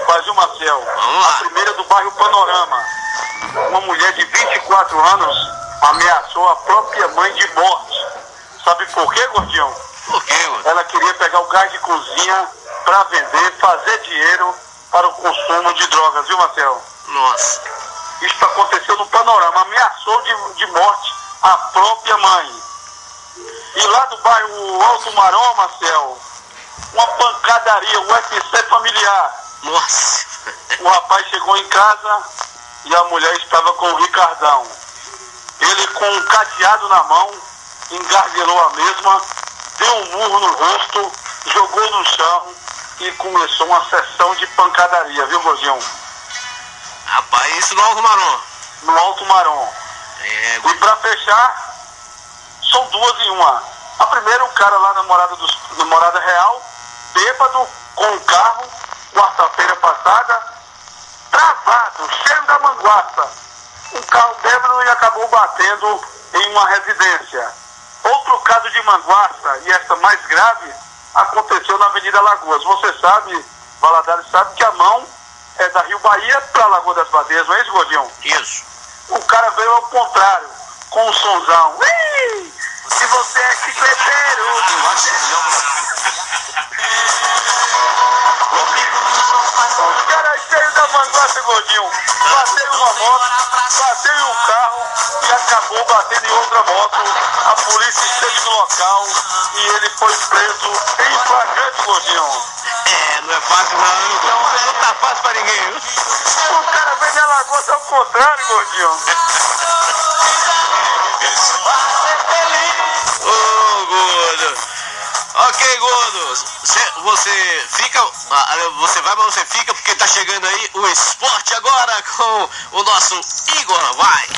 rapaz, viu, Marcel? Vamos lá. A primeira do bairro Panorama. Uma mulher de 24 anos ameaçou a própria mãe de morte. Sabe por quê, gordinho? Por quê, mano? Ela queria pegar o gás de cozinha para vender, fazer dinheiro para o consumo de drogas, viu, Marcel? Nossa. Isso aconteceu no Panorama. Ameaçou de morte a própria mãe. E lá do bairro Alto Marão, Marcel, uma pancadaria, um UFC familiar. Nossa. O rapaz chegou em casa e a mulher estava com o Ricardão. Ele, com um cadeado na mão, engarguelou a mesma, deu um murro no rosto, jogou no chão e começou uma sessão de pancadaria, viu, gordinho? Rapaz, isso no Alto Marão. No Alto Marão. É, E para fechar, são duas em uma. A primeira, um cara lá na Morada Real, bêbado, com um carro, quarta-feira passada, travado, cheio da manguaça. Um carro bêbado e acabou batendo em uma residência. Outro caso de manguaça, e esta mais grave, aconteceu na Avenida Lagoas. Você sabe, Valadares sabe que a mão é da Rio Bahia para Lagoa das Badeias, não é isso, gordinho? isso. O cara veio ao contrário, com um sonzão. Ui! Se você é chicleteiro, o cara é cheio da manguaça, gordinho. Bateu em uma moto, bateu em um carro e acabou batendo em outra moto. A polícia esteve no local e ele foi preso em flagrante, gordinho. É, não é fácil não. Não tá fácil pra ninguém, viu? O cara veio na Lagoa ao contrário, gordinho. Ô, Gordo. Ok, Gordo. Você fica. Você vai, mas você fica, porque tá chegando aí o esporte agora com o nosso Igor. Vai.